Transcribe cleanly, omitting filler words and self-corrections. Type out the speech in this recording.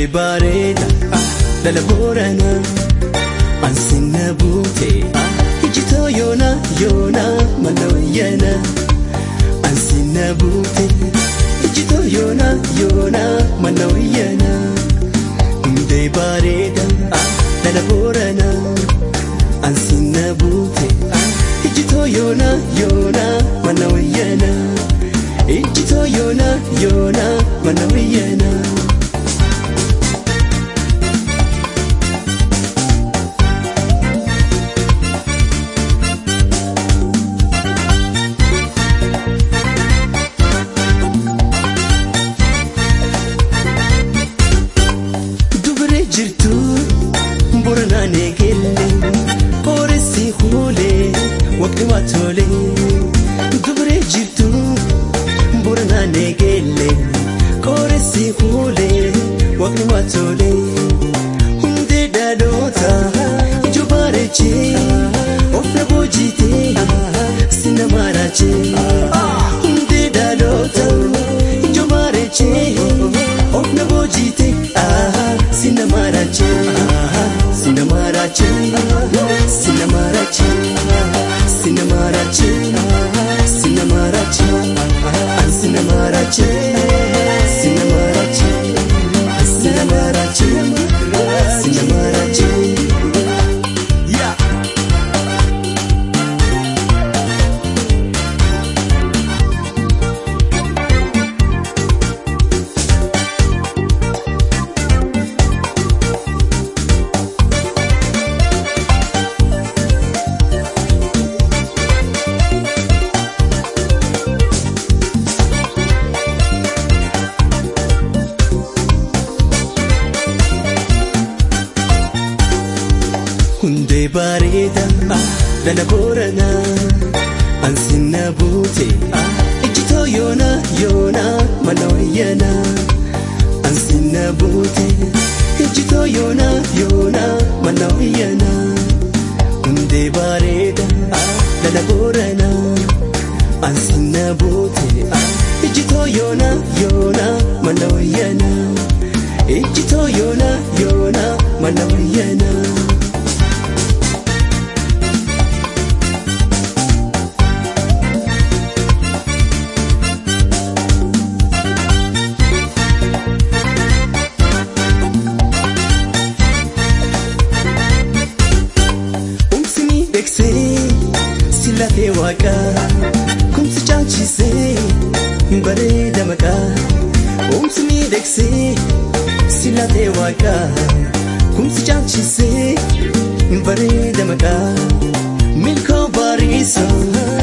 bareeda lala boorana ansinna buute ijitoo yoona mana wayyana ansinna buute ijitoo yoona mana wayyana hundee bareeda lala boorana ansinna buute ijitoo yoona mana wayyana ijitoo yoona mana wayyana Dubre jirtu borna negele koresi khule waqni watole hunde dadota jubareche ofna bojite sinamarache hunde dadota jubareche ofna bojite sinamarache sinamarache sinamarache Sinamarache, Sinamarache, Sinamarache, Sinamarache, Sinamarache, Sinamarache. Yeah. Hunde bareeda lala boorana ansinna buute ijitoo yoona mana wayyana ansinna buute ijitoo yoona mana wayyana hunde bareeda lala boorana ansinna buute ijitoo yoona mana wayyana ijitoo yoona mana wayyana Silate waka kumsi chanchise bareeda maka umsmi dekse silate waka kumsi chanchise bareeda maka milko barisa